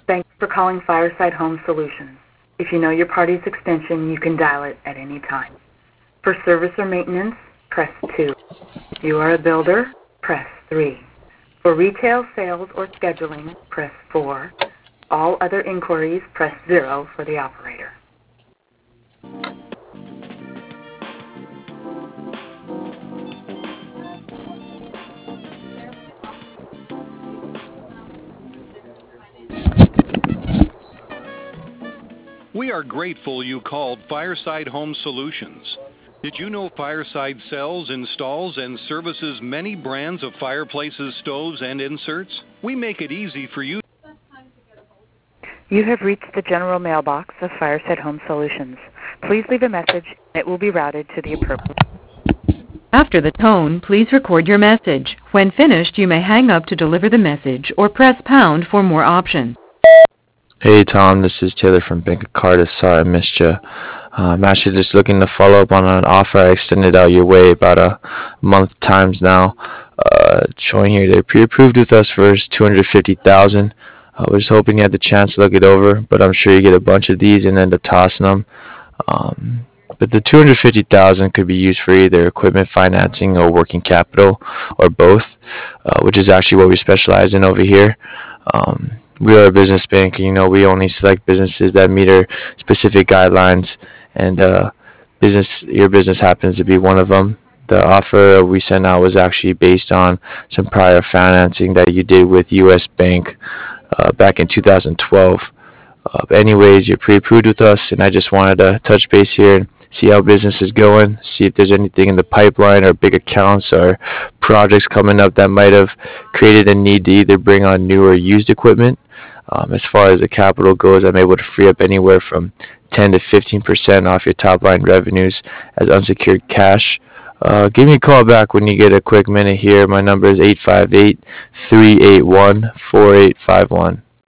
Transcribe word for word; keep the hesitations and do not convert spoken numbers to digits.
Thanks for calling Fireside Home Solutions. If you know your party's extension, you can dial it at any time. For service or maintenance, press two. If you are a builder, press three. For retail sales or scheduling, press four. All other inquiries, press zero for the operator. We are grateful you called Fireside Home Solutions. Did you know Fireside sells, installs, and services many brands of fireplaces, stoves, and inserts? We make it easy for you. You have reached the general mailbox of Fireside Home Solutions. Please leave a message. It will be routed to the appropriate. After the tone, please record your message. When finished, you may hang up to deliver the message or press pound for more options. Hey Tom, this is Taylor from Bank of Cardiff. Sorry I missed you. Uh, I'm actually just looking to follow up on an offer I extended out your way about a month times now. Uh, showing here they pre-approved with us for two hundred fifty thousand dollars. I was hoping you had the chance to look it over, but I'm sure you get a bunch of these and end up tossing them. Um, but the two hundred fifty thousand dollars could be used for either equipment financing or working capital, or both, uh, which is actually what we specialize in over here. Um, we are a business bank, and you know we only select businesses that meet our specific guidelines, and uh, business your business happens to be one of them. The offer we sent out was actually based on some prior financing that you did with U S Bank uh, back in two thousand twelve. Uh, but anyways, you're pre-approved with us, and I just wanted to touch base here and see how business is going, see if there's anything in the pipeline or big accounts or projects coming up that might have created a need to either bring on new or used equipment. Um, as far as the capital goes, I'm able to free up anywhere from ten to fifteen percent off your top line revenues as unsecured cash. Uh, give me a call back when you get a quick minute here. My number is eight five eight, three eight one, four eight five one.